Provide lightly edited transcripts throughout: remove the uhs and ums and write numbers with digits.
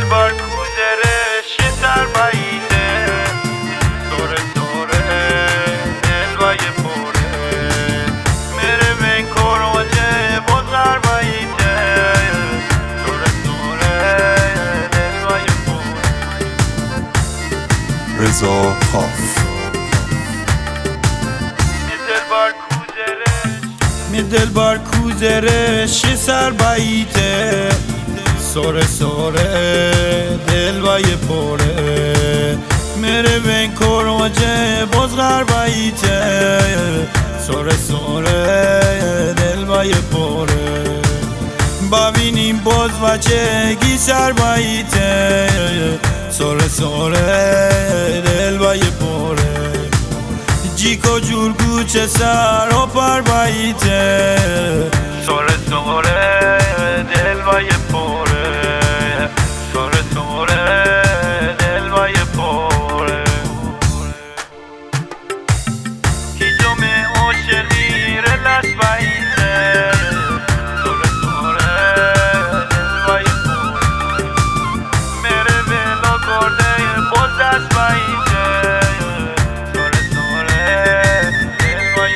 دلبر کودرش سر بعیده سوره سوره دلوای پوره میره به کروجه بزر بعیده سوره سوره دلوای پوره رضا خاف می دلبر کودرش سر بعیده سوره سوره دلوای پوره میره به کروجه بزر بعیده سوره سوره دلوای پوره ببینیم باز بچگی سر بعیده سوره سوره دلوای پوره جیکو جورگو چه سر و پر بعیده سوره سوره دلوای پوره سوره سوره دلوای پوره هیچم عاشقی رلش بعیده سوره سوره دلوای پوره میره بلا کرده باز دست بعیده سوره سوره دلوای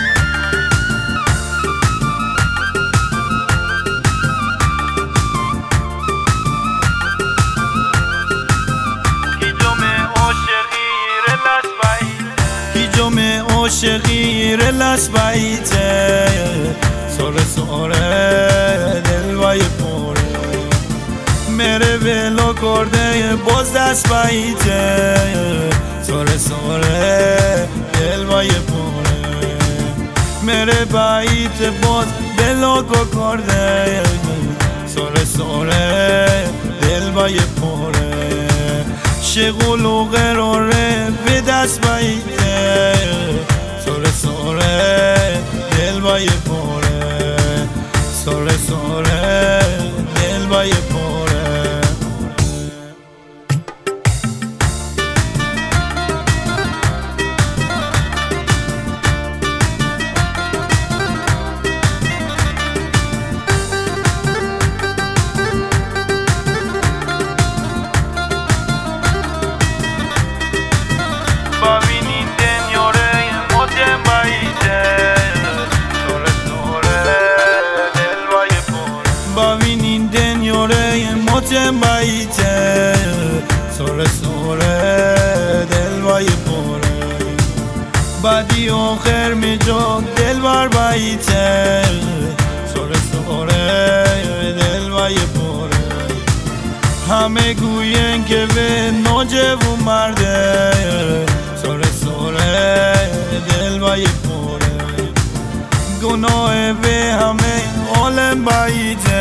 عاشقی رلش بعیده سوره سوره دلوای پوره میره بلا کرده باز دست بعیده سوره سوره دلوای پوره میره بعید باز بلا کرده سوره سوره دلوای پوره شغل و قراره به دست بعیده سوره سوره دلوای پوره سوره سوره دلوای پوره ببینین دنیاره مدم بعیده سوره سوره دلوای پوره ببینین دنیاره مدم بعیده سوره سوره دلوای پوره بعدی آخر میجا دلبر بعیده سوره سوره دلوای پوره همه گوین که به نوجوان مرده سوره سوره دلوای پوره گناه به همه عالم بعیده